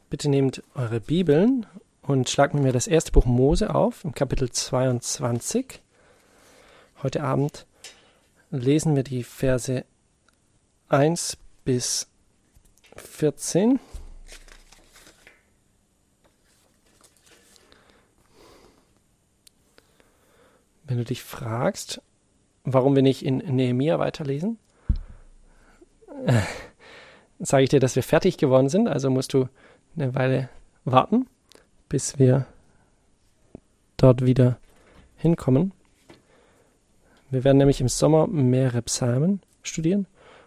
Bitte nehmt eure Bibeln und schlagt mit mir das erste Buch Mose auf, im Kapitel 22. Heute Abend lesen wir die Verse 1 bis 14. Wenn du dich fragst, warum wir nicht in Nehemia weiterlesen, sage ich dir, dass wir fertig geworden sind, also musst du eine Weile warten, bis wir dort wieder hinkommen. Wir werden nämlich im Sommer mehrere Psalmen studieren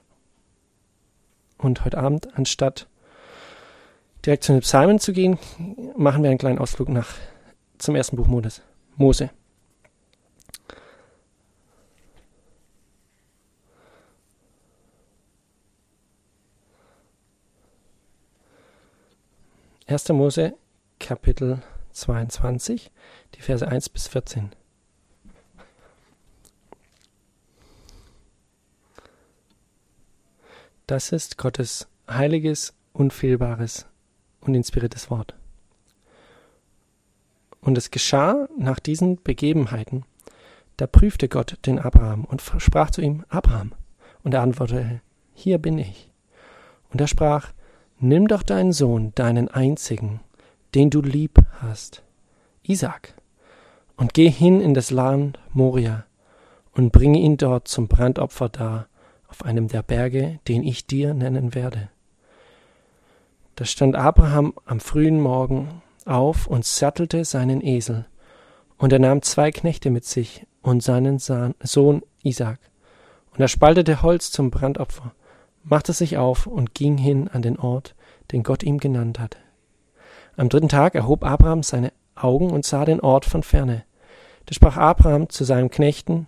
und heute Abend, anstatt direkt zu den Psalmen zu gehen, machen wir einen kleinen Ausflug zum ersten Buch Mose. Erster Mose, Kapitel 22, die Verse 1 bis 14. Das ist Gottes heiliges, unfehlbares und inspiriertes Wort. Und es geschah nach diesen Begebenheiten, da prüfte Gott den Abraham und sprach zu ihm: Abraham. Und er antwortete: Hier bin ich. Und er sprach: Nimm doch deinen Sohn, deinen einzigen, den du lieb hast, Isaak, und geh hin in das Land Moria und bringe ihn dort zum Brandopfer dar, auf einem der Berge, den ich dir nennen werde. Da stand Abraham am frühen Morgen auf und sattelte seinen Esel, und er nahm 2 Knechte mit sich und seinen Sohn Isaak, und er spaltete Holz zum Brandopfer, machte sich auf und ging hin an den Ort, den Gott ihm genannt hatte. Am 3. Tag erhob Abraham seine Augen und sah den Ort von ferne. Da sprach Abraham zu seinem Knechten: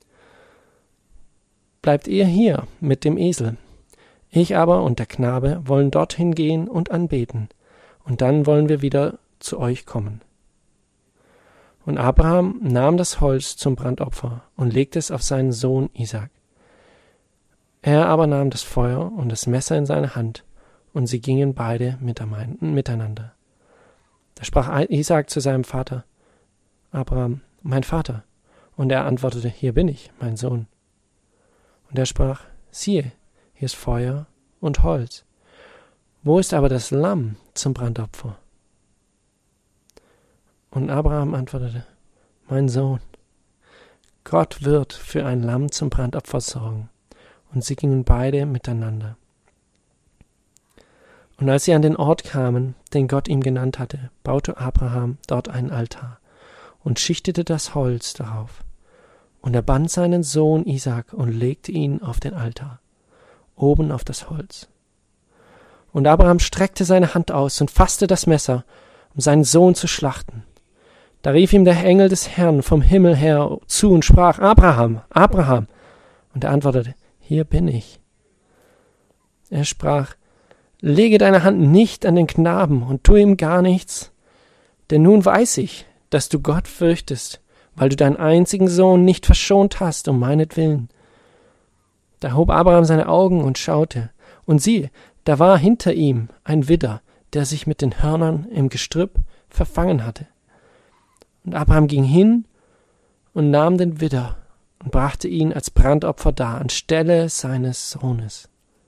Bleibt ihr hier mit dem Esel. Ich aber und der Knabe wollen dorthin gehen und anbeten, und dann wollen wir wieder zu euch kommen. Und Abraham nahm das Holz zum Brandopfer und legte es auf seinen Sohn Isaak. Er aber nahm das Feuer und das Messer in seine Hand, und sie gingen beide miteinander. Da sprach Isaak zu seinem Vater: Abraham, mein Vater. Und er antwortete: Hier bin ich, mein Sohn. Und er sprach: Siehe, hier ist Feuer und Holz. Wo ist aber das Lamm zum Brandopfer? Und Abraham antwortete: Mein Sohn, Gott wird für ein Lamm zum Brandopfer sorgen. Und sie gingen beide miteinander. Und als sie an den Ort kamen, den Gott ihm genannt hatte, baute Abraham dort einen Altar und schichtete das Holz darauf. Und er band seinen Sohn Isaak und legte ihn auf den Altar, oben auf das Holz. Und Abraham streckte seine Hand aus und fasste das Messer, um seinen Sohn zu schlachten. Da rief ihm der Engel des Herrn vom Himmel her zu und sprach: Abraham, Abraham. Und er antwortete: Hier bin ich. Er sprach: Lege deine Hand nicht an den Knaben und tu ihm gar nichts, denn nun weiß ich, dass du Gott fürchtest, weil du deinen einzigen Sohn nicht verschont hast um meinetwillen. Da hob Abraham seine Augen und schaute, und siehe, da war hinter ihm ein Widder, der sich mit den Hörnern im Gestrüpp verfangen hatte. Und Abraham ging hin und nahm den Widder und brachte ihn als Brandopfer dar anstelle seines Sohnes.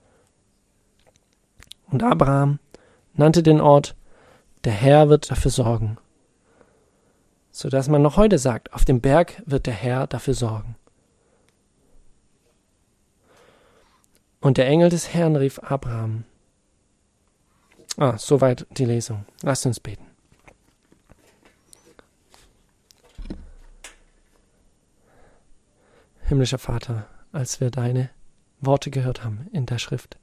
Und Abraham nannte den Ort: Der Herr wird dafür sorgen, so dass man noch heute sagt: Auf dem Berg wird der Herr dafür sorgen. Und der Engel des Herrn rief Abraham. Soweit die Lesung. Lasst uns beten. Himmlischer Vater, als wir deine Worte gehört haben in der Schrift,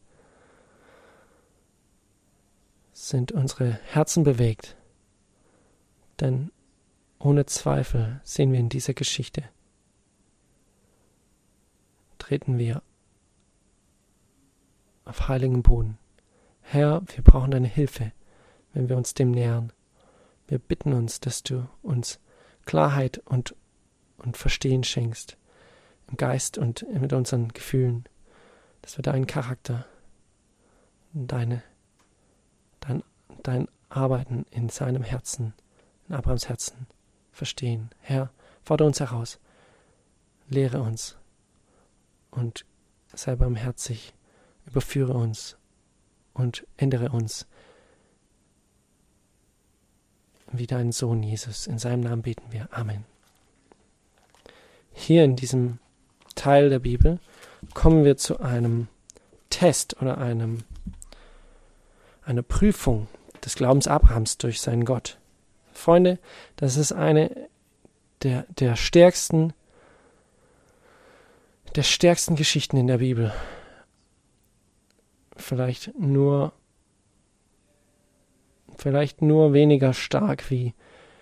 sind unsere Herzen bewegt, denn ohne Zweifel sehen wir in dieser Geschichte, treten wir auf heiligen Boden. Herr, wir brauchen deine Hilfe, wenn wir uns dem nähern. Wir bitten uns, dass du uns Klarheit und Verstehen schenkst, im Geist und mit unseren Gefühlen, dass wir deinen Charakter, dein dein Arbeiten in seinem Herzen, in Abrahams Herzen verstehen. Herr, fordere uns heraus, lehre uns und sei barmherzig, überführe uns und ändere uns wie dein Sohn Jesus. In seinem Namen beten wir. Amen. Hier in diesem Teil der Bibel kommen wir zu einem Test oder einer Prüfung des Glaubens Abrahams durch seinen Gott. Freunde, das ist eine der stärksten Geschichten in der Bibel. Vielleicht nur weniger stark wie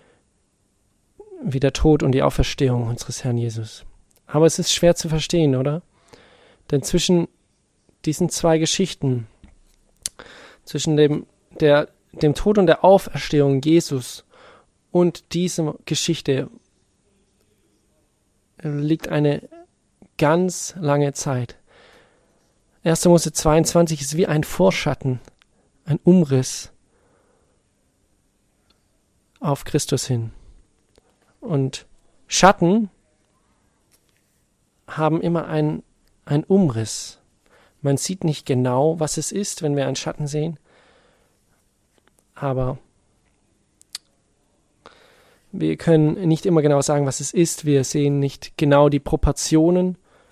der Tod und die Auferstehung unseres Herrn Jesus. Aber es ist schwer zu verstehen, oder? Denn zwischen diesen zwei Geschichten, zwischen dem Tod und der Auferstehung Jesus und dieser Geschichte liegt eine ganz lange Zeit. 1. Mose 22 ist wie ein Vorschatten, ein Umriss auf Christus hin. Und Schatten haben immer einen Umriss. Man sieht nicht genau, was es ist, wenn wir einen Schatten sehen, aber wir können nicht immer genau sagen, was es ist. Wir sehen nicht genau die Proportionen,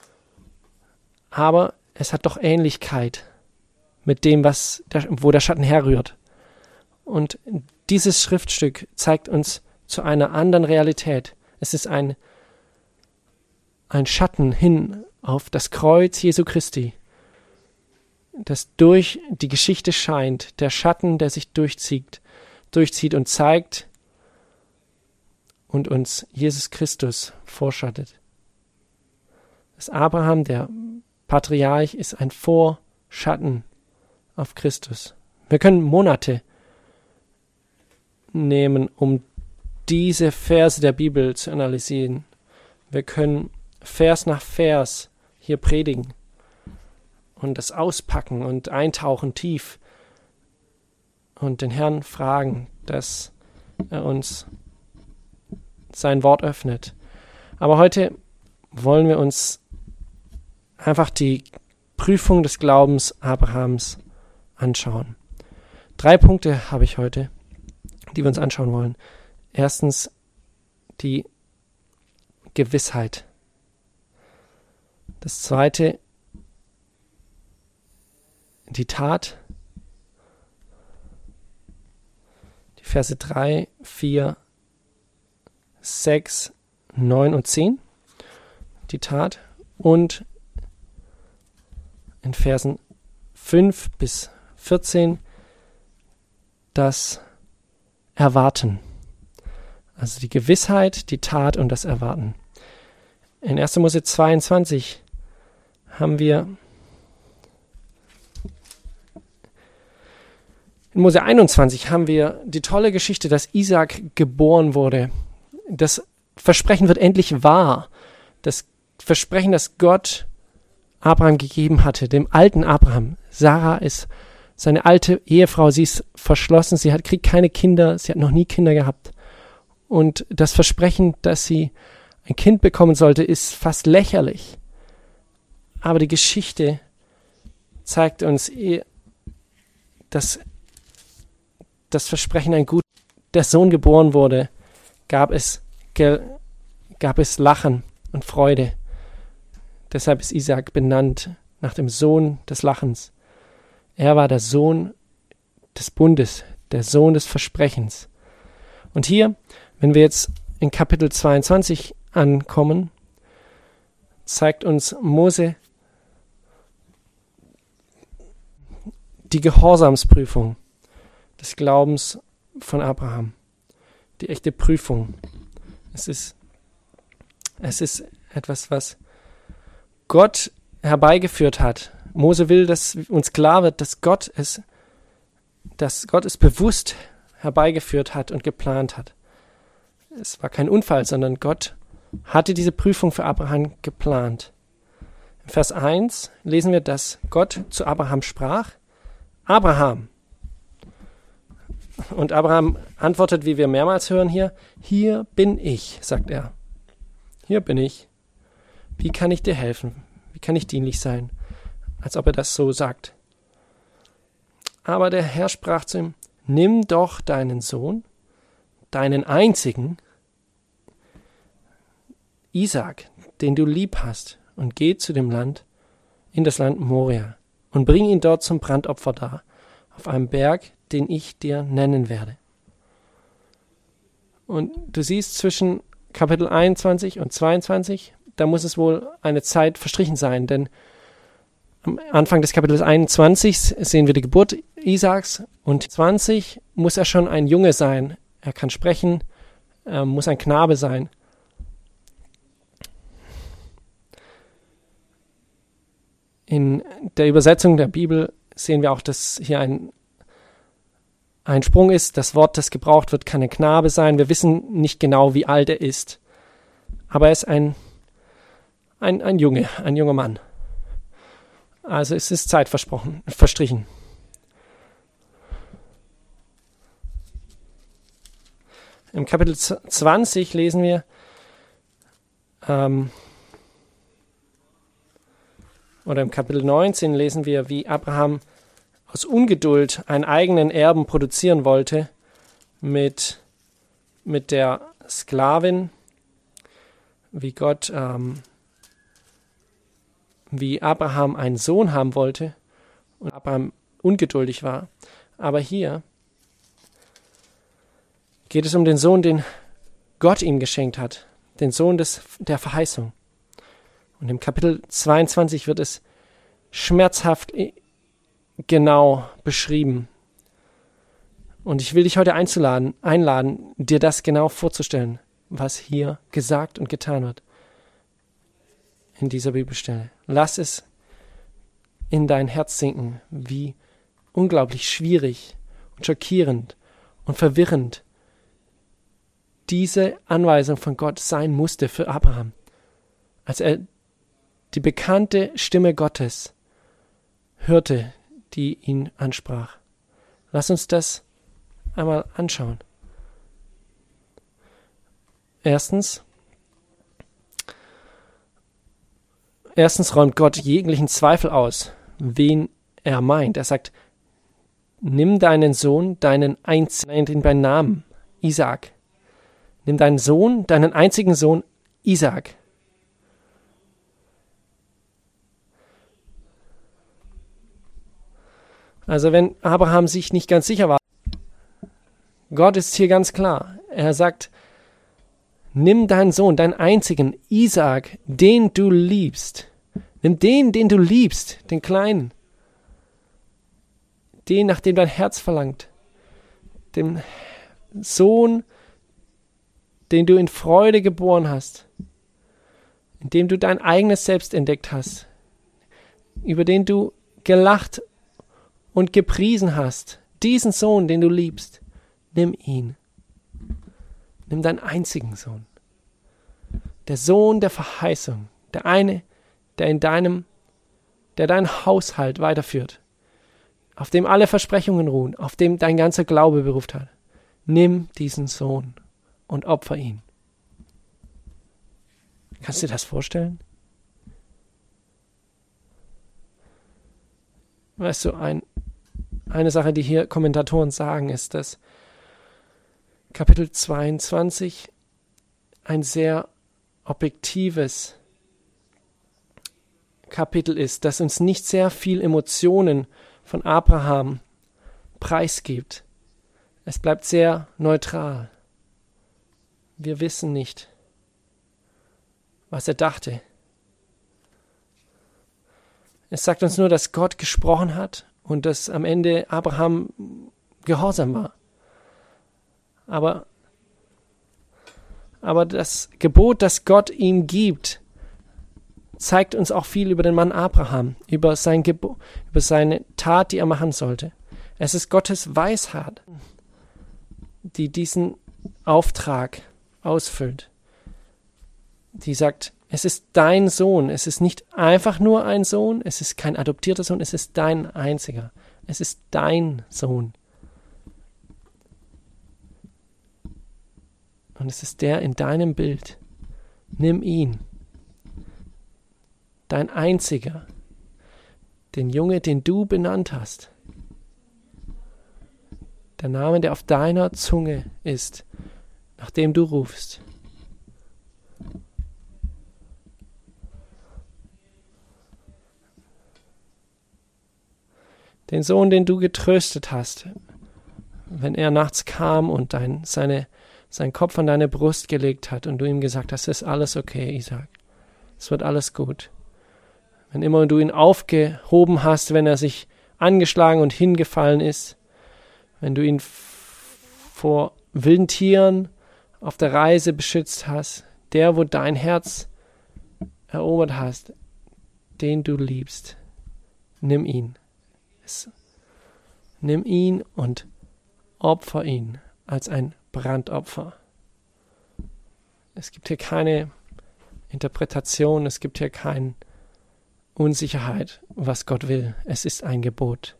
aber es hat doch Ähnlichkeit mit dem, wo der Schatten herrührt. Und dieses Schriftstück zeigt uns zu einer anderen Realität. Es ist ein Schatten hin auf das Kreuz Jesu Christi, das durch die Geschichte scheint, der Schatten, der sich durchzieht und zeigt und uns Jesus Christus vorschattet. Das Abraham, der Patriarch, ist ein Vorschatten auf Christus. Wir können Monate nehmen, um diese Verse der Bibel zu analysieren. Wir können Vers nach Vers hier predigen und das auspacken und eintauchen tief und den Herrn fragen, dass er uns sein Wort öffnet. Aber heute wollen wir uns einfach die Prüfung des Glaubens Abrahams anschauen. 3 Punkte habe ich heute, die wir uns anschauen wollen. Erstens die Gewissheit. Das zweite, die Tat. Die Verse 3, 4, 6, 9 und 10. Die Tat. Und in Versen 5 bis 14 das Erwarten. Also die Gewissheit, die Tat und das Erwarten. In 1. Mose 22 haben wir in Mose 21 haben wir die tolle Geschichte, dass Isaak geboren wurde. Das Versprechen wird endlich wahr. Das Versprechen, das Gott Abraham gegeben hatte, dem alten Abraham. Sarah ist seine alte Ehefrau, sie ist verschlossen, kriegt keine Kinder, sie hat noch nie Kinder gehabt. Und das Versprechen, dass sie ein Kind bekommen sollte, ist fast lächerlich. Aber die Geschichte zeigt uns, dass das Versprechen der Sohn geboren wurde, gab es Lachen und Freude. Deshalb ist Isaak benannt nach dem Sohn des Lachens. Er war der Sohn des Bundes, der Sohn des Versprechens. Und hier, wenn wir jetzt in Kapitel 22 ankommen, zeigt uns Mose die Gehorsamsprüfung des Glaubens von Abraham. Die echte Prüfung. Es ist etwas, was Gott herbeigeführt hat. Mose will, dass uns klar wird, dass Gott es bewusst herbeigeführt hat und geplant hat. Es war kein Unfall, sondern Gott hatte diese Prüfung für Abraham geplant. In Vers 1 lesen wir, dass Gott zu Abraham sprach: Abraham. Und Abraham antwortet, wie wir mehrmals hören hier, hier bin ich, sagt er. Hier bin ich. Wie kann ich dir helfen? Wie kann ich dienlich sein? Als ob er das so sagt. Aber der Herr sprach zu ihm, nimm doch deinen Sohn, deinen einzigen, Isaak, den du lieb hast, und geh zu dem Land, in das Land Moria, und bring ihn dort zum Brandopfer dar, auf einem Berg, den ich dir nennen werde. Und du siehst zwischen Kapitel 21 und 22, da muss es wohl eine Zeit verstrichen sein, denn am Anfang des Kapitels 21 sehen wir die Geburt Isaaks und 20 muss er schon ein Junge sein. Er kann sprechen, muss ein Knabe sein. In der Übersetzung der Bibel sehen wir auch, dass hier ein Sprung ist. Das Wort, das gebraucht wird, kann ein Knabe sein. Wir wissen nicht genau, wie alt er ist. Aber er ist ein junger Mann. Also es ist Zeit verstrichen. Im Kapitel 20 lesen wir, oder im Kapitel 19 lesen wir, wie Abraham aus Ungeduld einen eigenen Erben produzieren wollte mit der Sklavin, wie Abraham einen Sohn haben wollte und Abraham ungeduldig war. Aber hier geht es um den Sohn, den Gott ihm geschenkt hat, den Sohn der Verheißung. Und im Kapitel 22 wird es schmerzhaft genau beschrieben. Und ich will dich heute einladen, dir das genau vorzustellen, was hier gesagt und getan wird in dieser Bibelstelle. Lass es in dein Herz sinken, wie unglaublich schwierig und schockierend und verwirrend diese Anweisung von Gott sein musste für Abraham, als er die bekannte Stimme Gottes hörte, die ihn ansprach. Lass uns das einmal anschauen. Erstens räumt Gott jeglichen Zweifel aus, wen er meint. Er sagt, nimm deinen Sohn, deinen einzigen, nennt ihn beim Namen, Isaak. Nimm deinen Sohn, deinen einzigen Sohn, Isaak. Also wenn Abraham sich nicht ganz sicher war, Gott ist hier ganz klar. Er sagt, nimm deinen Sohn, deinen einzigen, Isaak, den du liebst. Nimm den du liebst, den Kleinen. Den, nach dem dein Herz verlangt. Den Sohn, den du in Freude geboren hast. In dem du dein eigenes Selbst entdeckt hast. Über den du gelacht und gepriesen hast. Diesen Sohn, den du liebst. Nimm ihn. Nimm deinen einzigen Sohn. Der Sohn der Verheißung. Der eine, der deinen Haushalt weiterführt. Auf dem alle Versprechungen ruhen. Auf dem dein ganzer Glaube beruht hat. Nimm diesen Sohn und opfer ihn. Kannst du dir das vorstellen? Weißt du, eine Sache, die hier Kommentatoren sagen, ist, dass Kapitel 22 ein sehr objektives Kapitel ist, das uns nicht sehr viel Emotionen von Abraham preisgibt. Es bleibt sehr neutral. Wir wissen nicht, was er dachte. Es sagt uns nur, dass Gott gesprochen hat und dass am Ende Abraham gehorsam war. Aber das Gebot, das Gott ihm gibt, zeigt uns auch viel über den Mann Abraham, über seine Tat, die er machen sollte. Es ist Gottes Weisheit, die diesen Auftrag ausfüllt. Die sagt, es ist dein Sohn, es ist nicht einfach nur ein Sohn, es ist kein adoptierter Sohn, es ist dein einziger. Es ist dein Sohn. Und es ist der in deinem Bild. Nimm ihn. Dein einziger. Den Junge, den du benannt hast. Der Name, der auf deiner Zunge ist, nach dem du rufst. Den Sohn, den du getröstet hast, wenn er nachts kam und seinen Kopf an deine Brust gelegt hat und du ihm gesagt hast, es ist alles okay, Isaac. Es wird alles gut. Wenn immer du ihn aufgehoben hast, wenn er sich angeschlagen und hingefallen ist, wenn du ihn vor wilden Tieren auf der Reise beschützt hast, der, wo dein Herz erobert hast, den du liebst, nimm ihn. Nimm ihn und opfer ihn als ein Brandopfer. Es gibt hier keine Interpretation, es gibt hier keine Unsicherheit, was Gott will. Es ist ein Gebot.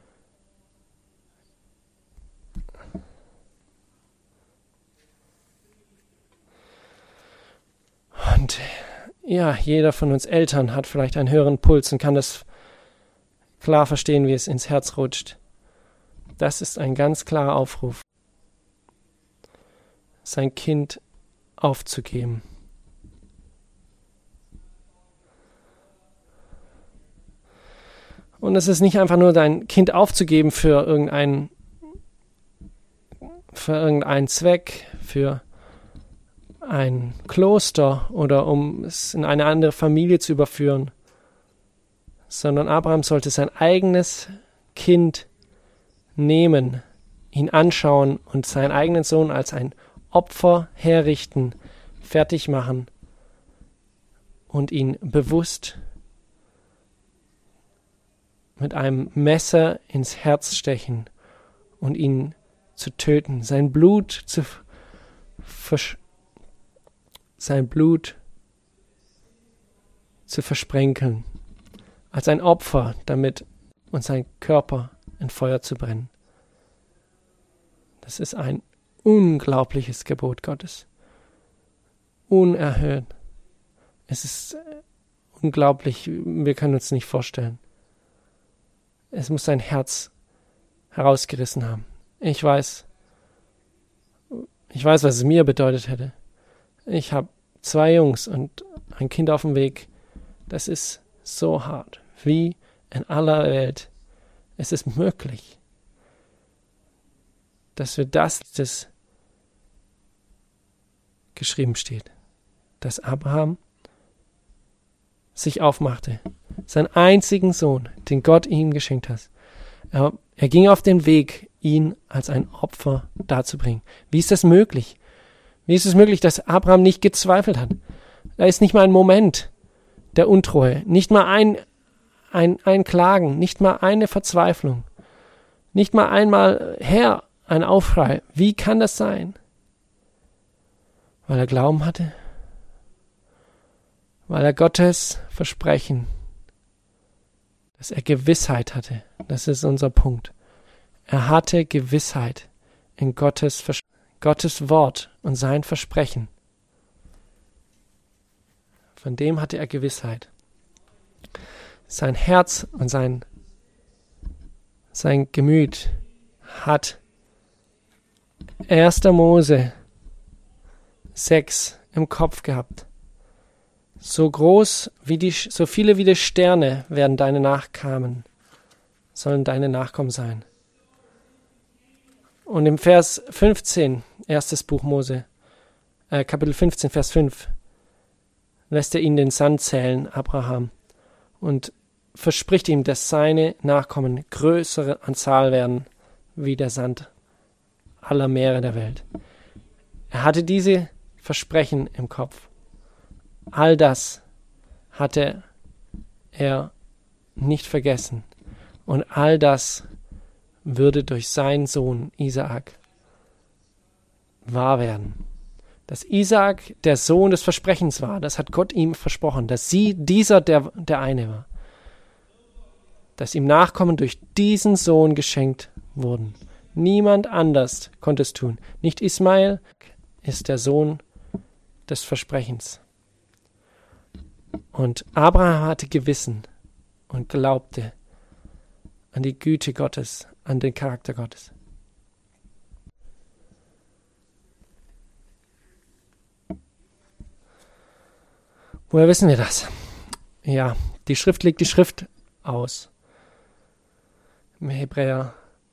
Und ja, jeder von uns Eltern hat vielleicht einen höheren Puls und kann das klar verstehen, wie es ins Herz rutscht. Das ist ein ganz klarer Aufruf, sein Kind aufzugeben. Und es ist nicht einfach nur dein Kind aufzugeben für irgendeinen Zweck, für ein Kloster oder um es in eine andere Familie zu überführen, sondern Abraham sollte sein eigenes Kind nehmen, ihn anschauen und seinen eigenen Sohn als ein Opfer herrichten, fertig machen und ihn bewusst mit einem Messer ins Herz stechen und ihn zu töten, sein Blut zu versprenkeln, als ein Opfer, damit und sein Körper in Feuer zu brennen. Das ist ein unglaubliches Gebot Gottes. Unerhört. Es ist unglaublich, wir können uns nicht vorstellen. Es muss sein Herz herausgerissen haben. Ich weiß, was es mir bedeutet hätte. Ich habe 2 Jungs und ein Kind auf dem Weg. Das ist so hart. Wie in aller Welt es ist möglich, dass wir das geschrieben steht, dass Abraham sich aufmachte, seinen einzigen Sohn, den Gott ihm geschenkt hat. Er ging auf den Weg, ihn als ein Opfer darzubringen. Wie ist das möglich? Wie ist es möglich, dass Abraham nicht gezweifelt hat? Da ist nicht mal ein Moment der Untreue, nicht mal ein Klagen, nicht mal eine Verzweiflung, nicht mal einmal, Herr, ein Aufschrei. Wie kann das sein? Weil er Glauben hatte, weil er Gottes Versprechen, dass er Gewissheit hatte. Das ist unser Punkt. Er hatte Gewissheit in Gottes Wort und sein Versprechen. Von dem hatte er Gewissheit. Sein Herz und sein Gemüt hat 1. Mose 6 im Kopf gehabt. So viele wie die Sterne werden deine Nachkommen, sollen deine Nachkommen sein. Und im Vers 15, erstes Buch Mose, Kapitel 15, Vers 5, lässt er ihn den Sand zählen, Abraham, und verspricht ihm, dass seine Nachkommen größere Anzahl werden, wie der Sand aller Meere der Welt. Er hatte diese Versprechen im Kopf. All das hatte er nicht vergessen. Und all das würde durch seinen Sohn Isaak wahr werden. Dass Isaak der Sohn des Versprechens war, das hat Gott ihm versprochen, dass dieser der eine war. Dass ihm Nachkommen durch diesen Sohn geschenkt wurden. Niemand anders konnte es tun. Nicht Ismael, ist der Sohn des Versprechens. Und Abraham hatte Gewissen und glaubte an die Güte Gottes, an den Charakter Gottes. Woher wissen wir das? Ja, die Schrift legt die Schrift aus. Im Hebräer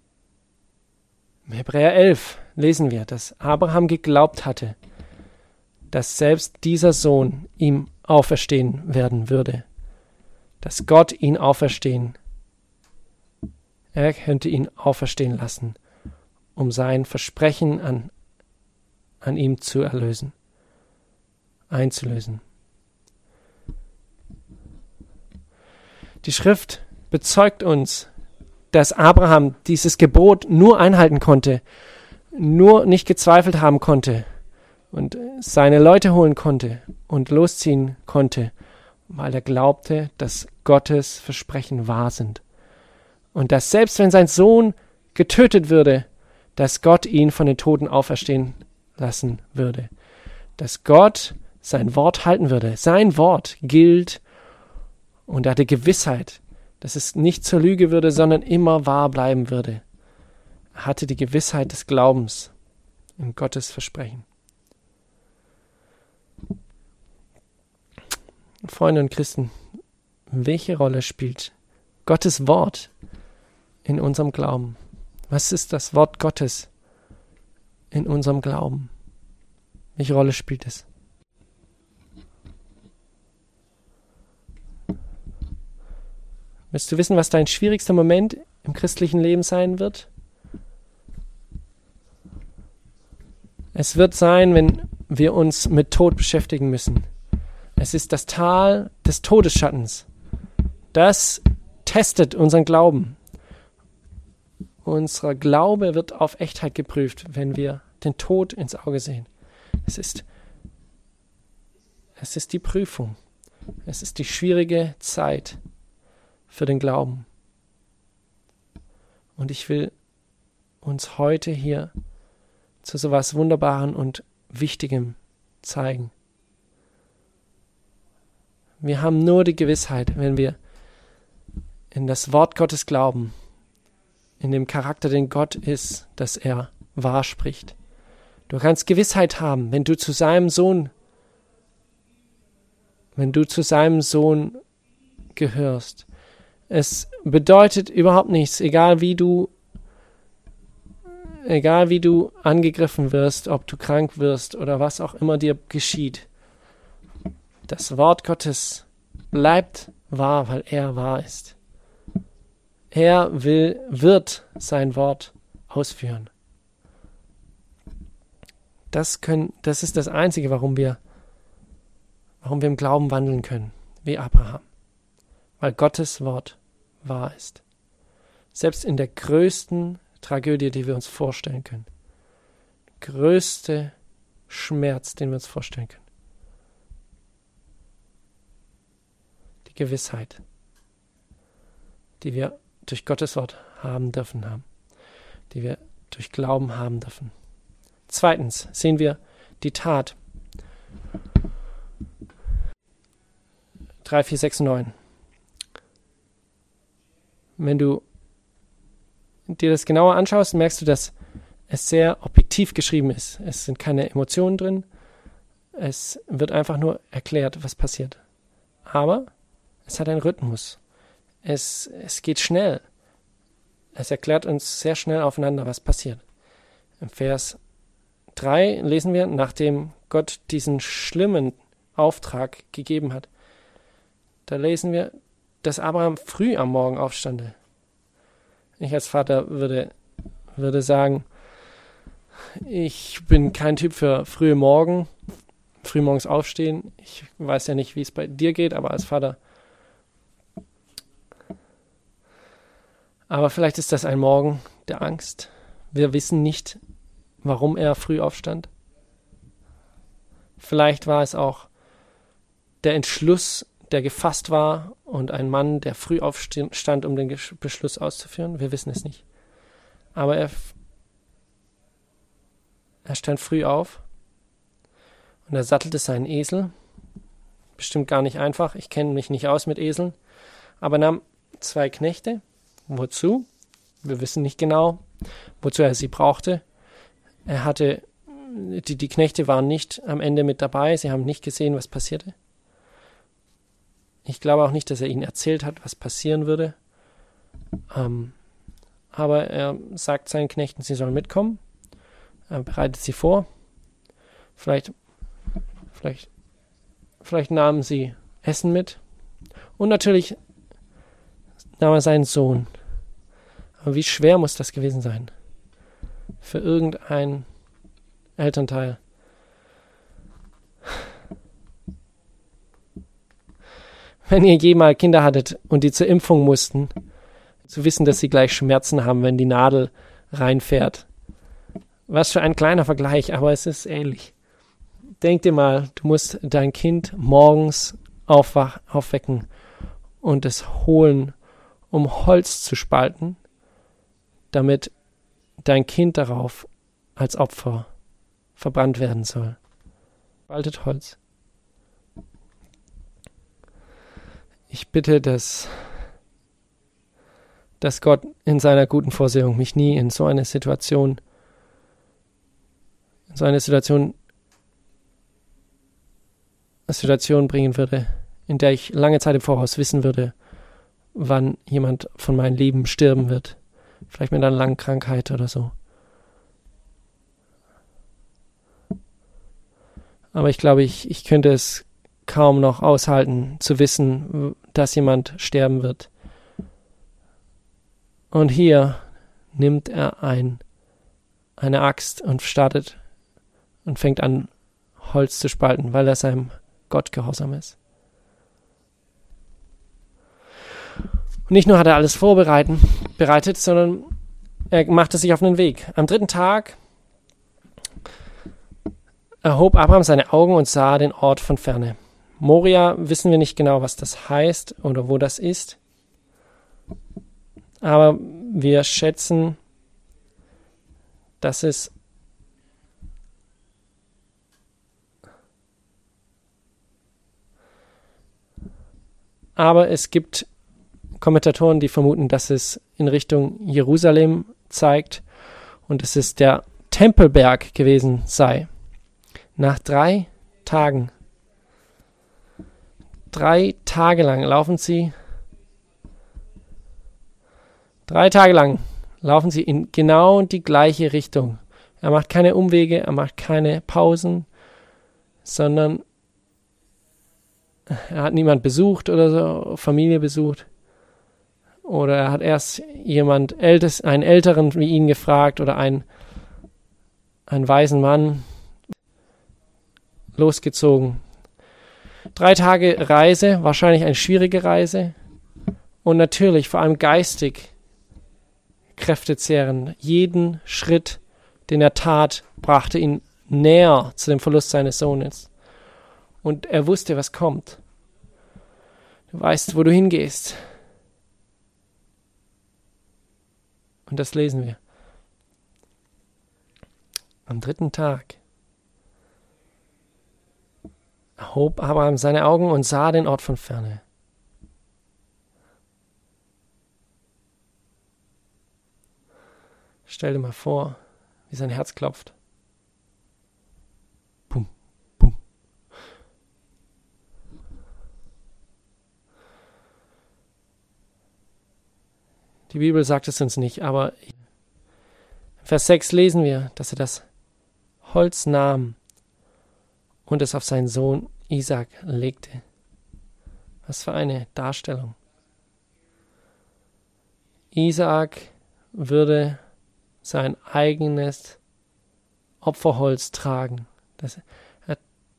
11 lesen wir, dass Abraham geglaubt hatte, dass selbst dieser Sohn ihm auferstehen werden würde. Dass Gott ihn auferstehen. Er könnte ihn auferstehen lassen, um sein Versprechen an ihm zu erlösen, einzulösen. Die Schrift bezeugt uns, dass Abraham dieses Gebot nur einhalten konnte, nur nicht gezweifelt haben konnte und seine Leute holen konnte und losziehen konnte, weil er glaubte, dass Gottes Versprechen wahr sind. Und dass selbst wenn sein Sohn getötet würde, dass Gott ihn von den Toten auferstehen lassen würde. Dass Gott sein Wort halten würde. Sein Wort gilt. Und er hatte Gewissheit, dass es nicht zur Lüge würde, sondern immer wahr bleiben würde. Er hatte die Gewissheit des Glaubens in Gottes Versprechen. Freunde und Christen, welche Rolle spielt Gottes Wort in unserem Glauben? Was ist das Wort Gottes in unserem Glauben? Welche Rolle spielt es? Willst du wissen, was dein schwierigster Moment im christlichen Leben sein wird? Es wird sein, wenn wir uns mit Tod beschäftigen müssen. Es ist das Tal des Todesschattens. Das testet unseren Glauben. Unser Glaube wird auf Echtheit geprüft, wenn wir den Tod ins Auge sehen. Es ist die Prüfung. Es ist die schwierige Zeit für den Glauben. Und ich will uns heute hier zu so etwas Wunderbaren und Wichtigem zeigen. Wir haben nur die Gewissheit, wenn wir in das Wort Gottes glauben, in dem Charakter, den Gott ist, dass er wahr spricht. Du kannst Gewissheit haben, wenn du zu seinem Sohn gehörst. Es bedeutet überhaupt nichts, egal wie du angegriffen wirst, ob du krank wirst oder was auch immer dir geschieht. Das Wort Gottes bleibt wahr, weil er wahr ist. Er wird sein Wort ausführen. Das ist das Einzige, warum wir im Glauben wandeln können, wie Abraham. Weil Gottes Wort wahr ist. Selbst in der größten Tragödie, die wir uns vorstellen können. Größte Schmerz, den wir uns vorstellen können. Die Gewissheit, die wir durch Gottes Wort haben dürfen, die wir durch Glauben haben dürfen. Zweitens sehen wir die Tat. 3, 4, 6, 9. Wenn du dir das genauer anschaust, merkst du, dass es sehr objektiv geschrieben ist. Es sind keine Emotionen drin. Es wird einfach nur erklärt, was passiert. Aber es hat einen Rhythmus. Es geht schnell. Es erklärt uns sehr schnell aufeinander, was passiert. Im Vers 3 lesen wir, nachdem Gott diesen schlimmen Auftrag gegeben hat, da lesen wir, dass Abraham früh am Morgen aufstande. Ich als Vater würde sagen, ich bin kein Typ für frühmorgens aufstehen. Ich weiß ja nicht, wie es bei dir geht, aber als Vater. Aber vielleicht ist das ein Morgen der Angst. Wir wissen nicht, warum er früh aufstand. Vielleicht war es auch der Entschluss, der gefasst war und ein Mann, der früh aufstand, um den Beschluss auszuführen. Wir wissen es nicht. Aber er stand früh auf Und er sattelte seinen Esel. Bestimmt gar nicht einfach. Ich kenne mich nicht aus mit Eseln. Aber nahm 2 Knechte. Wozu? Wir wissen nicht genau, wozu er sie brauchte. Er hatte, die Knechte waren nicht am Ende mit dabei. Sie haben nicht gesehen, was passierte. Ich glaube auch nicht, dass er ihnen erzählt hat, was passieren würde. Aber er sagt seinen Knechten, sie sollen mitkommen. Er bereitet sie vor. Vielleicht nahmen sie Essen mit. Und natürlich nahm er seinen Sohn. Aber wie schwer muss das gewesen sein? Für irgendein Elternteil. Wenn ihr jemals Kinder hattet und die zur Impfung mussten, zu wissen, dass sie gleich Schmerzen haben, wenn die Nadel reinfährt. Was für ein kleiner Vergleich, aber es ist ähnlich. Denk dir mal, du musst dein Kind morgens aufwecken und es holen, um Holz zu spalten, damit dein Kind darauf als Opfer verbrannt werden soll. Spaltet Holz. Ich bitte, dass Gott in seiner guten Vorsehung mich nie in so eine Situation bringen würde, in der ich lange Zeit im Voraus wissen würde, wann jemand von meinen Lieben sterben wird. Vielleicht mit einer langen Krankheit oder so. Aber ich glaube, ich könnte es kaum noch aushalten, zu wissen, dass jemand sterben wird. Und hier nimmt er eine Axt und fängt an, Holz zu spalten, weil er seinem Gott gehorsam ist. Und nicht nur hat er alles bereitet, sondern er machte sich auf den Weg. Am 3. Tag erhob Abraham seine Augen und sah den Ort von ferne. Moria wissen wir nicht genau, was das heißt oder wo das ist. Aber wir schätzen, dass es gibt Kommentatoren, die vermuten, dass es in Richtung Jerusalem zeigt und dass es der Tempelberg gewesen sei. Nach 3 Tagen, 3 Tage lang laufen sie in genau die gleiche Richtung. Er macht keine Umwege, er macht keine Pausen, sondern er hat niemand besucht oder so, Familie besucht. Oder er hat erst einen Älteren wie ihn gefragt oder einen weisen Mann losgezogen. 3 Tage Reise, wahrscheinlich eine schwierige Reise. Und natürlich vor allem geistig kräftezehrend. Jeden Schritt, den er tat, brachte ihn näher zu dem Verlust seines Sohnes. Und er wusste, was kommt. Du weißt, wo du hingehst. Und das lesen wir. Am 3. Tag erhob Abraham seine Augen und sah den Ort von ferne. Stell dir mal vor, wie sein Herz klopft. Pum, pum. Die Bibel sagt es uns nicht, aber in Vers 6 lesen wir, dass er das Holz nahm und es auf seinen Sohn Isaac legte. Was für eine Darstellung. Isaac würde sein eigenes Opferholz tragen. Er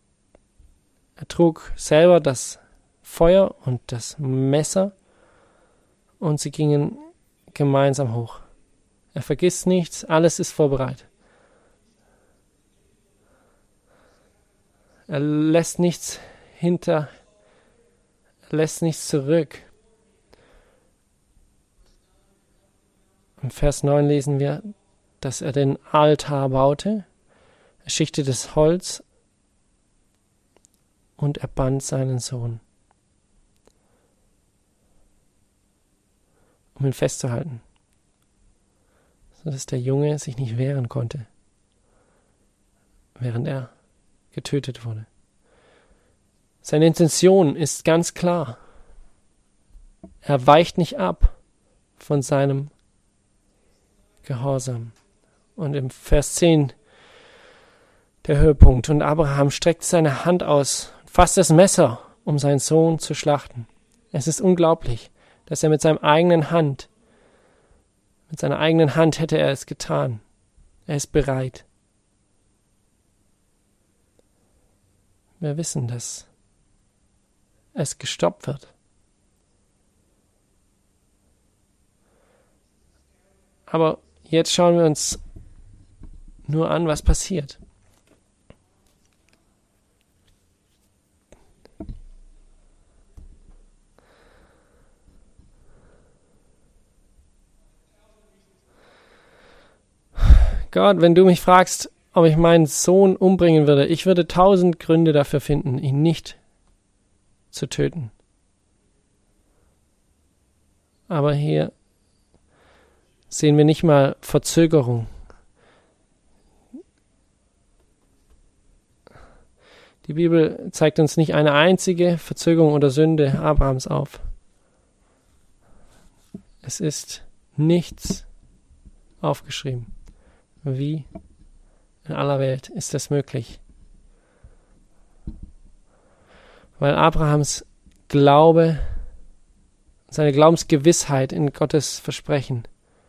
trug selber das Feuer und das Messer und sie gingen gemeinsam hoch. Er vergisst nichts, alles ist vorbereitet. Er lässt nichts zurück. Im Vers 9 lesen wir, dass er den Altar baute. Er schichtete das Holz und er band seinen Sohn, um ihn festzuhalten, sodass der Junge sich nicht wehren konnte, während er getötet wurde. Seine Intention ist ganz klar. Er weicht nicht ab von seinem Gehorsam. Und im Vers 10 der Höhepunkt. Und Abraham streckt seine Hand aus, fasst das Messer, um seinen Sohn zu schlachten. Es ist unglaublich, dass er mit seiner eigenen Hand hätte er es getan. Er ist bereit. Wir wissen, dass es gestoppt wird. Aber jetzt schauen wir uns nur an, was passiert. Gott, wenn du mich fragst, ob ich meinen Sohn umbringen würde, ich würde 1000 Gründe dafür finden, ihn nicht zu töten. Aber hier sehen wir nicht mal Verzögerung. Die Bibel zeigt uns nicht eine einzige Verzögerung oder Sünde Abrahams auf. Es ist nichts aufgeschrieben. Wie in aller Welt ist das möglich? Weil Abrahams Glaube, seine Glaubensgewissheit in Gottes Versprechen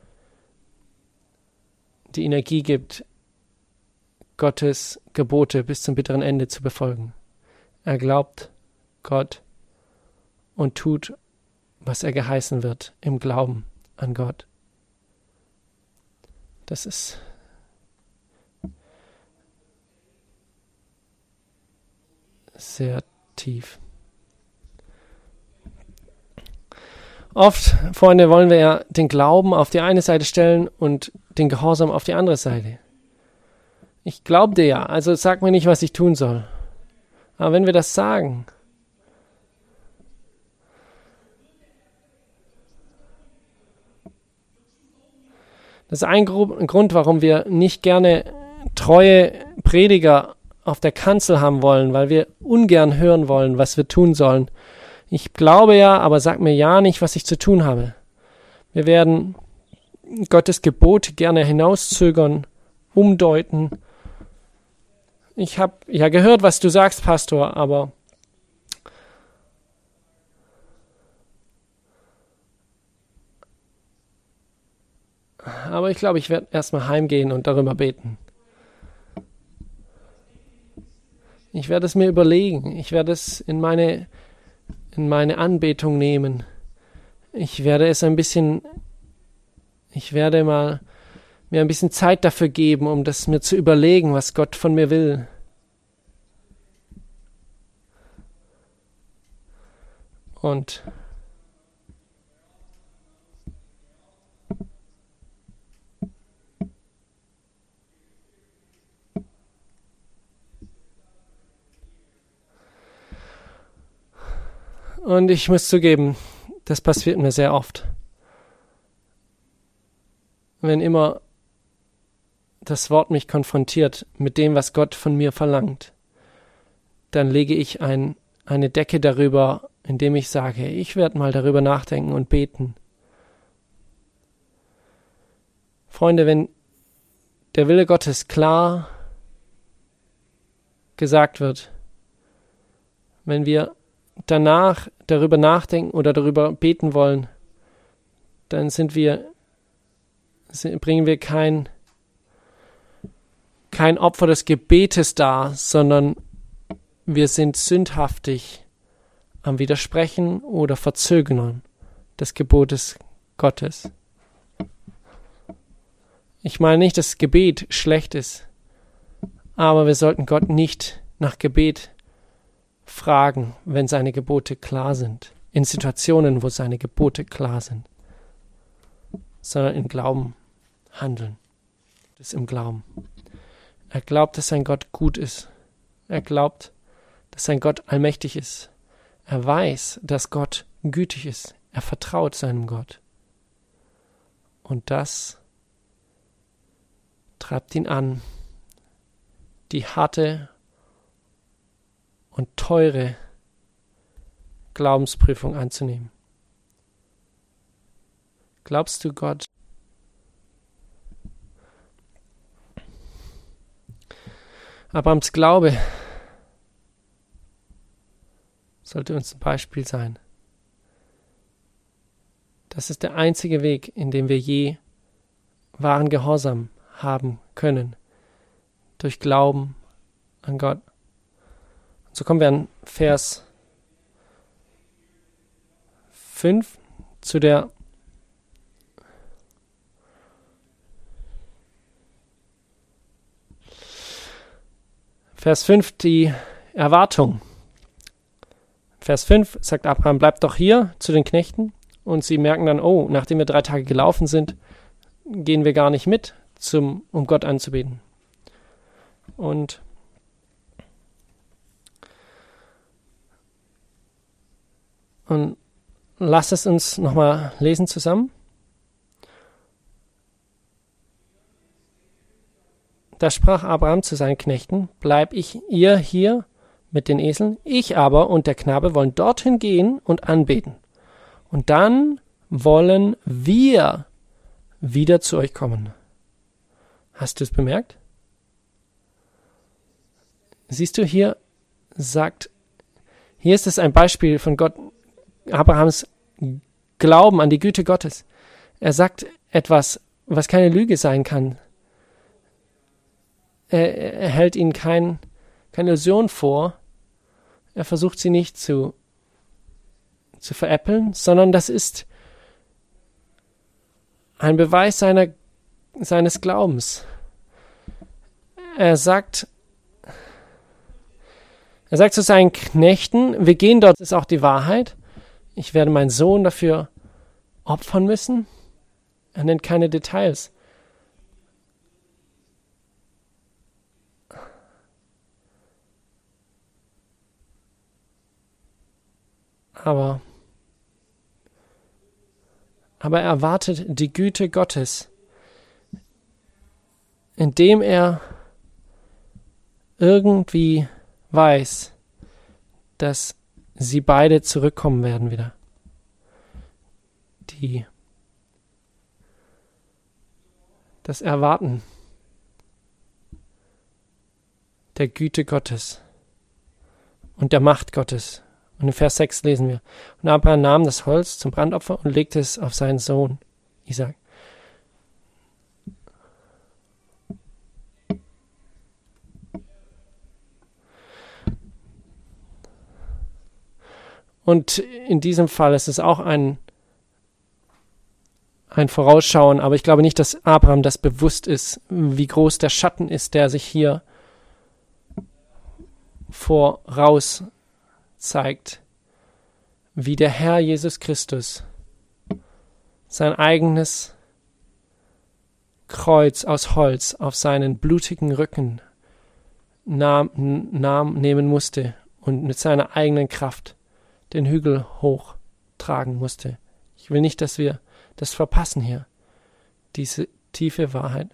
die Energie gibt, Gottes Gebote bis zum bitteren Ende zu befolgen. Er glaubt Gott und tut, was er geheißen wird, im Glauben an Gott. Das ist sehr tief. Oft, Freunde, wollen wir ja den Glauben auf die eine Seite stellen und den Gehorsam auf die andere Seite. Ich glaube dir ja, also sag mir nicht, was ich tun soll. Aber wenn wir das sagen, das ist ein Grund, warum wir nicht gerne treue Prediger auf der Kanzel haben wollen, weil wir ungern hören wollen, was wir tun sollen. Ich glaube ja, aber sag mir ja nicht, was ich zu tun habe. Wir werden Gottes Gebote gerne hinauszögern, umdeuten. Ich habe ja gehört, was du sagst, Pastor, aber ich glaube, ich werde erstmal heimgehen und darüber beten. Ich werde es mir überlegen. Ich werde es in meine Anbetung nehmen. Ich werde mir ein bisschen Zeit dafür geben, um das mir zu überlegen, was Gott von mir will. Und ich muss zugeben, das passiert mir sehr oft. Wenn immer das Wort mich konfrontiert mit dem, was Gott von mir verlangt, dann lege ich eine Decke darüber, indem ich sage, ich werde mal darüber nachdenken und beten. Freunde, wenn der Wille Gottes klar gesagt wird, wenn wir danach darüber nachdenken oder darüber beten wollen, dann bringen wir kein Opfer des Gebetes dar, sondern wir sind sündhaftig am Widersprechen oder Verzögern des Gebotes Gottes. Ich meine nicht, dass Gebet schlecht ist, aber wir sollten Gott nicht nach Gebet fragen, wenn seine Gebote klar sind, in Situationen, wo seine Gebote klar sind, sondern im Glauben handeln. Das ist im Glauben. Er glaubt, dass sein Gott gut ist. Er glaubt, dass sein Gott allmächtig ist. Er weiß, dass Gott gütig ist. Er vertraut seinem Gott. Und das treibt ihn an, die harte und teure Glaubensprüfung anzunehmen. Glaubst du Gott? Abrahams Glaube sollte uns ein Beispiel sein. Das ist der einzige Weg, in dem wir je wahren Gehorsam haben können. Durch Glauben an Gott. Und so kommen wir an Vers 5 zu der Vers 5, die Erwartung. Vers 5 sagt Abraham, bleibt doch hier zu den Knechten. Und sie merken dann, oh, nachdem wir 3 Tage gelaufen sind, gehen wir gar nicht mit, um Gott anzubeten. Und lasst es uns nochmal lesen zusammen. Da sprach Abraham zu seinen Knechten, bleib ihr hier mit den Eseln, ich aber und der Knabe wollen dorthin gehen und anbeten. Und dann wollen wir wieder zu euch kommen. Hast du es bemerkt? Siehst du, hier ist es ein Beispiel von Gott, Abrahams Glauben an die Güte Gottes. Er sagt etwas, was keine Lüge sein kann. Er hält ihnen keine Illusion vor. Er versucht sie nicht zu veräppeln, sondern das ist ein Beweis seines Glaubens. Er sagt zu seinen Knechten, wir gehen dort, das ist auch die Wahrheit. Ich werde meinen Sohn dafür opfern müssen. Er nennt keine Details. Aber er erwartet die Güte Gottes, indem er irgendwie weiß, dass sie beide zurückkommen werden wieder. Das Erwarten der Güte Gottes und der Macht Gottes. Und in Vers 6 lesen wir, und Abraham nahm das Holz zum Brandopfer und legte es auf seinen Sohn Isaac. Und in diesem Fall ist es auch ein Vorausschauen, aber ich glaube nicht, dass Abraham das bewusst ist, wie groß der Schatten ist, der sich hier voraus zeigt, wie der Herr Jesus Christus sein eigenes Kreuz aus Holz auf seinen blutigen Rücken nehmen musste und mit seiner eigenen Kraft den Hügel hochtragen musste. Ich will nicht, dass wir das verpassen hier, diese tiefe Wahrheit.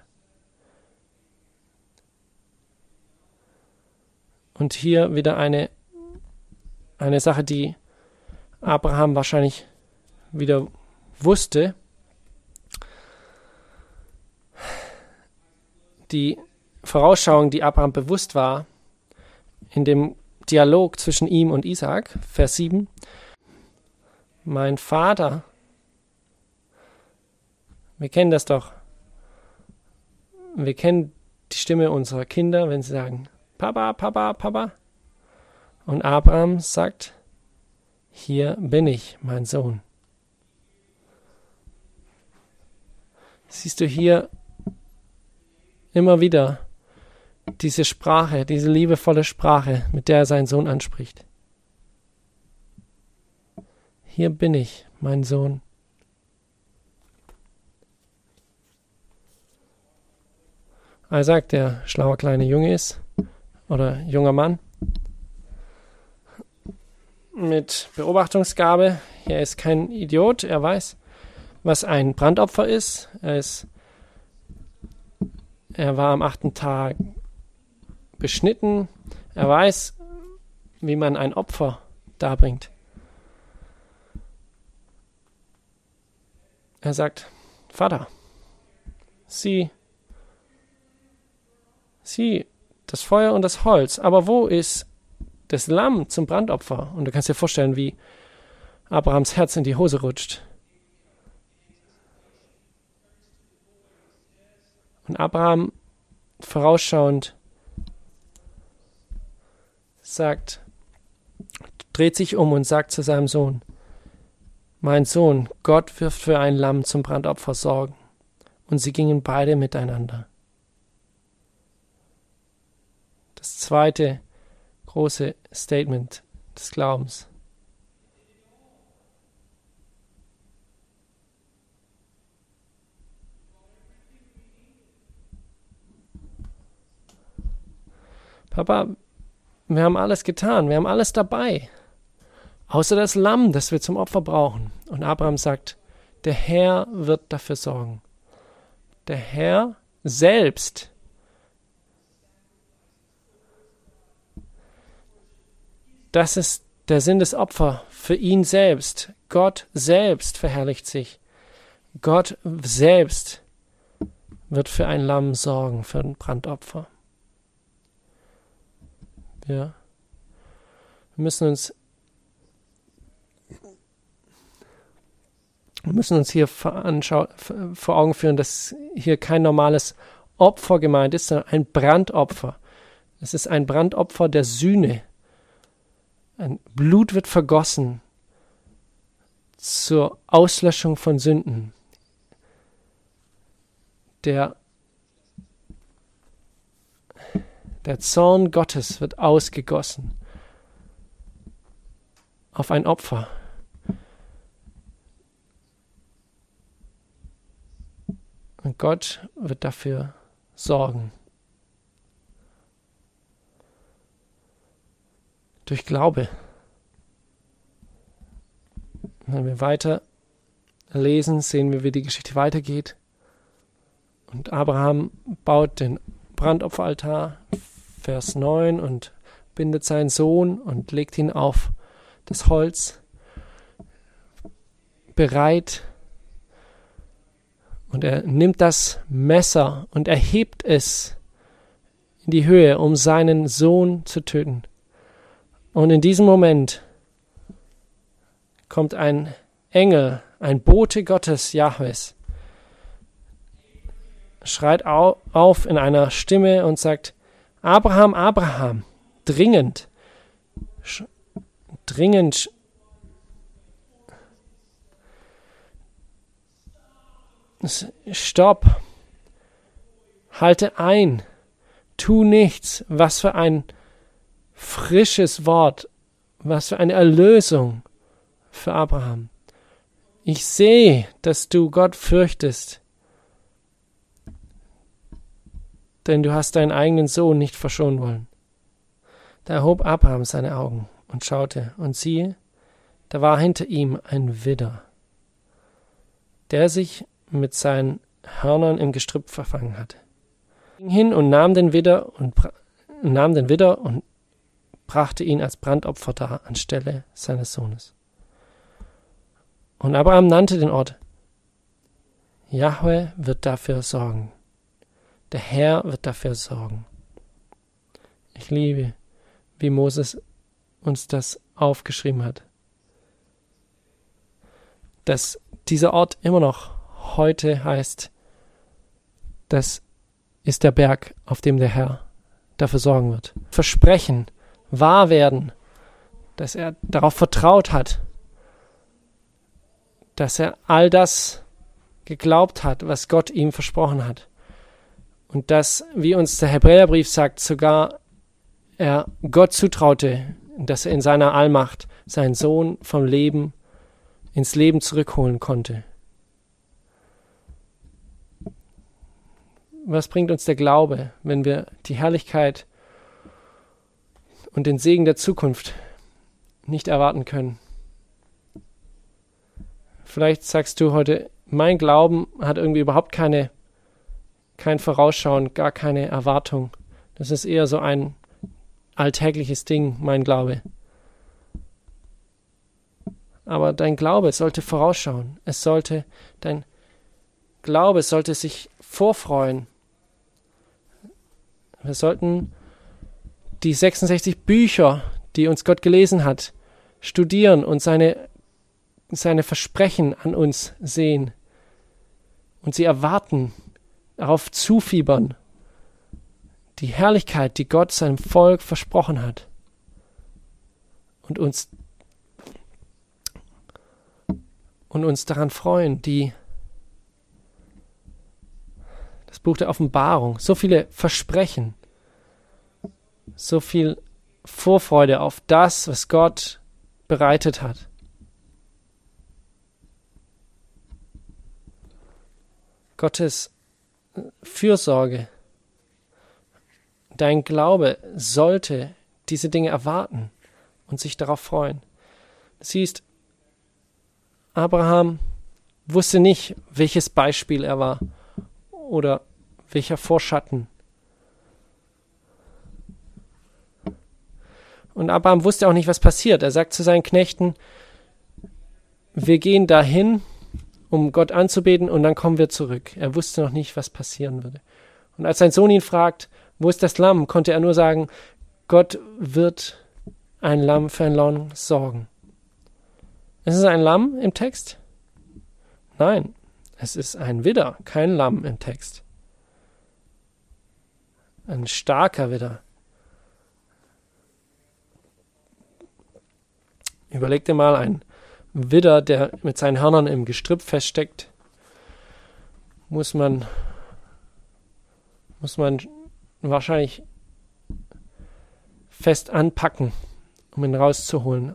Und hier wieder eine Sache, die Abraham wahrscheinlich wieder wusste. Die Vorausschauung, die Abraham bewusst war, in dem Dialog zwischen ihm und Isaak, Vers 7. Mein Vater, wir kennen das doch. Wir kennen die Stimme unserer Kinder, wenn sie sagen, Papa, Papa, Papa. Und Abraham sagt, hier bin ich, mein Sohn. Siehst du hier immer wieder diese Sprache, diese liebevolle Sprache, mit der er seinen Sohn anspricht. Hier bin ich, mein Sohn. Er sagt, der schlaue kleine Junge ist, oder junger Mann. mit Beobachtungsgabe. Er ist kein Idiot. Er weiß, was ein Brandopfer ist. Er war am 8. Tag beschnitten. Er weiß, wie man ein Opfer darbringt. Er sagt, Vater, sieh das Feuer und das Holz, aber wo ist das Lamm zum Brandopfer? Und du kannst dir vorstellen, wie Abrahams Herz in die Hose rutscht. Und Abraham, vorausschauend, dreht sich um und sagt zu seinem Sohn, mein Sohn, Gott wird für ein Lamm zum Brandopfer sorgen. Und sie gingen beide miteinander. Das zweite große Statement des Glaubens. Papa, wir haben alles getan, wir haben alles dabei, außer das Lamm, das wir zum Opfer brauchen. Und Abraham sagt, der Herr wird dafür sorgen. Der Herr selbst. Das ist der Sinn des Opfers für ihn selbst. Gott selbst verherrlicht sich. Gott selbst wird für ein Lamm sorgen, für ein Brandopfer. Wir müssen uns hier vor Augen führen, dass hier kein normales Opfer gemeint ist, sondern ein Brandopfer. Es ist ein Brandopfer der Sühne. Ein Blut wird vergossen zur Auslöschung von Sünden. Der Zorn Gottes wird ausgegossen auf ein Opfer. Und Gott wird dafür sorgen. Durch Glaube. Wenn wir weiter lesen, sehen wir, wie die Geschichte weitergeht. Und Abraham baut den Brandopferaltar, Vers 9, und bindet seinen Sohn und legt ihn auf das Holz, bereit. Und er nimmt das Messer und erhebt es in die Höhe, um seinen Sohn zu töten. Und in diesem Moment kommt ein Engel, ein Bote Gottes, Jahwes, schreit auf in einer Stimme und sagt, Abraham, Abraham, dringend, stopp, halte ein, tu nichts. Was für ein frisches Wort, was für eine Erlösung für Abraham. Ich sehe, dass du Gott fürchtest, denn du hast deinen eigenen Sohn nicht verschonen wollen. Da erhob Abraham seine Augen und schaute, und siehe, da war hinter ihm ein Widder, der sich mit seinen Hörnern im Gestrüpp verfangen hatte. Er ging hin und nahm den Widder und brachte ihn als Brandopfer dar anstelle seines Sohnes. Und Abraham nannte den Ort, Jahwe wird dafür sorgen. Der Herr wird dafür sorgen. Ich liebe, wie Moses uns das aufgeschrieben hat. Dass dieser Ort immer noch heute heißt, das ist der Berg, auf dem der Herr dafür sorgen wird. Versprechen, wahr werden, dass er darauf vertraut hat, dass er all das geglaubt hat, was Gott ihm versprochen hat. Und dass, wie uns der Hebräerbrief sagt, sogar er Gott zutraute, dass er in seiner Allmacht seinen Sohn vom Leben ins Leben zurückholen konnte. Was bringt uns der Glaube, wenn wir die Herrlichkeit und den Segen der Zukunft nicht erwarten können. Vielleicht sagst du heute, mein Glauben hat irgendwie überhaupt kein Vorausschauen, gar keine Erwartung. Das ist eher so ein alltägliches Ding, mein Glaube. Aber dein Glaube sollte vorausschauen. Dein Glaube sollte sich vorfreuen. Wir sollten die 66 Bücher, die uns Gott gelesen hat, studieren und seine Versprechen an uns sehen und sie erwarten, darauf zufiebern, die Herrlichkeit, die Gott seinem Volk versprochen hat und uns daran freuen, das Buch der Offenbarung, so viele Versprechen, so viel Vorfreude auf das, was Gott bereitet hat. Gottes Fürsorge, dein Glaube sollte diese Dinge erwarten und sich darauf freuen. Du siehst, Abraham wusste nicht, welches Beispiel er war oder welcher Vorschatten. Und Abraham wusste auch nicht, was passiert. Er sagt zu seinen Knechten, wir gehen dahin, um Gott anzubeten, und dann kommen wir zurück. Er wusste noch nicht, was passieren würde. Und als sein Sohn ihn fragt, wo ist das Lamm, konnte er nur sagen, Gott wird ein Lamm für ein Lamm sorgen. Ist es ein Lamm im Text? Nein, es ist ein Widder, kein Lamm im Text. Ein starker Widder. Überleg dir mal, ein Widder, der mit seinen Hörnern im Gestrüpp feststeckt, muss man wahrscheinlich fest anpacken, um ihn rauszuholen.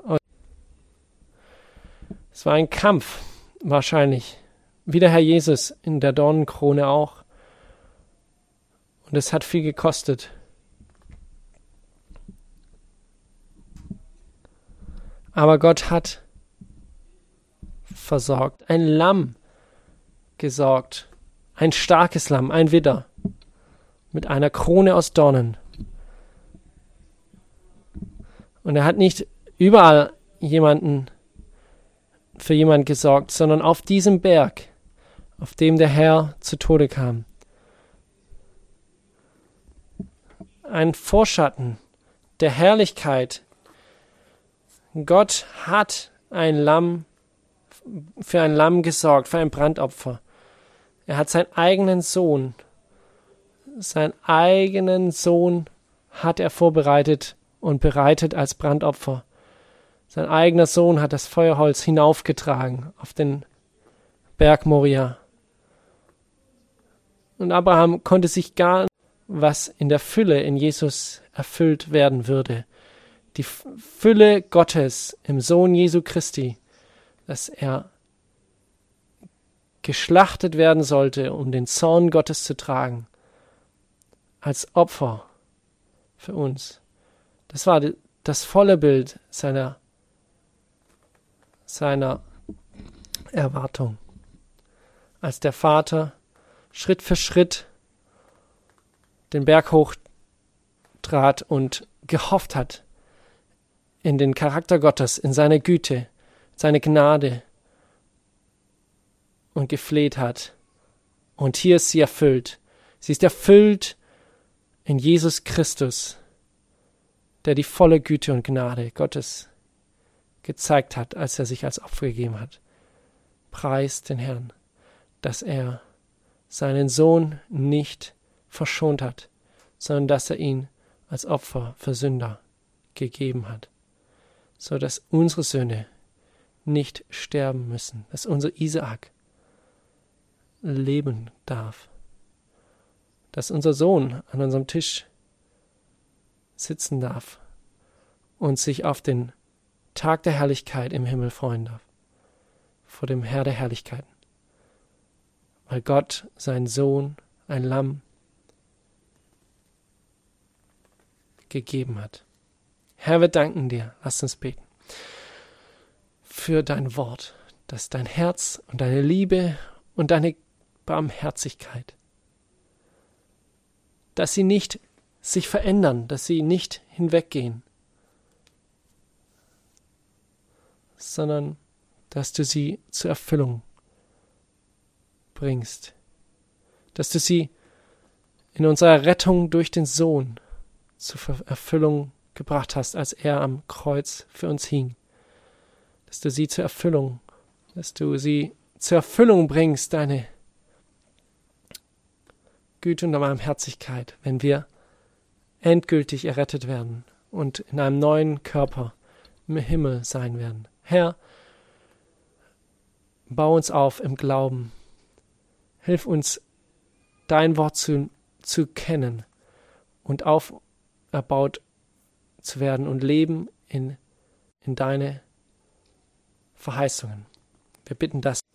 Es war ein Kampf, wahrscheinlich, wie der Herr Jesus in der Dornenkrone auch. Und es hat viel gekostet. Aber Gott hat versorgt, ein Lamm gesorgt, ein starkes Lamm, ein Widder mit einer Krone aus Dornen. Und er hat nicht überall für jemanden gesorgt, sondern auf diesem Berg, auf dem der Herr zu Tode kam. Ein Vorschatten der Herrlichkeit. Gott hat für ein Lamm gesorgt, für ein Brandopfer. Er hat seinen eigenen Sohn hat er vorbereitet und bereitet als Brandopfer. Sein eigener Sohn hat das Feuerholz hinaufgetragen auf den Berg Moria. Und Abraham konnte sich gar was in der Fülle in Jesus erfüllt werden würde. Die Fülle Gottes im Sohn Jesu Christi, dass er geschlachtet werden sollte, um den Zorn Gottes zu tragen, als Opfer für uns. Das war das volle Bild seiner Erwartung. Als der Vater Schritt für Schritt den Berg hochtrat und gehofft hat in den Charakter Gottes, in seine Güte, seine Gnade und gefleht hat. Und hier ist sie erfüllt. Sie ist erfüllt in Jesus Christus, der die volle Güte und Gnade Gottes gezeigt hat, als er sich als Opfer gegeben hat. Preist den Herrn, dass er seinen Sohn nicht verschont hat, sondern dass er ihn als Opfer für Sünder gegeben hat, so dass unsere Söhne nicht sterben müssen, dass unser Isaak leben darf, dass unser Sohn an unserem Tisch sitzen darf und sich auf den Tag der Herrlichkeit im Himmel freuen darf, vor dem Herr der Herrlichkeiten, weil Gott seinen Sohn, ein Lamm, gegeben hat. Herr, wir danken dir. Lass uns beten. für dein Wort, dass dein Herz und deine Liebe und deine Barmherzigkeit, dass sie nicht sich verändern, dass sie nicht hinweggehen, sondern dass du sie zur Erfüllung bringst, dass du sie in unserer Rettung durch den Sohn zur Erfüllung gebracht hast, als er am Kreuz für uns hing, dass du sie zur Erfüllung bringst, deine Güte und Barmherzigkeit, wenn wir endgültig errettet werden und in einem neuen Körper im Himmel sein werden. Herr, bau uns auf im Glauben. Hilf uns, dein Wort zu kennen und auferbaut zu werden und leben in deine Verheißungen. Wir bitten das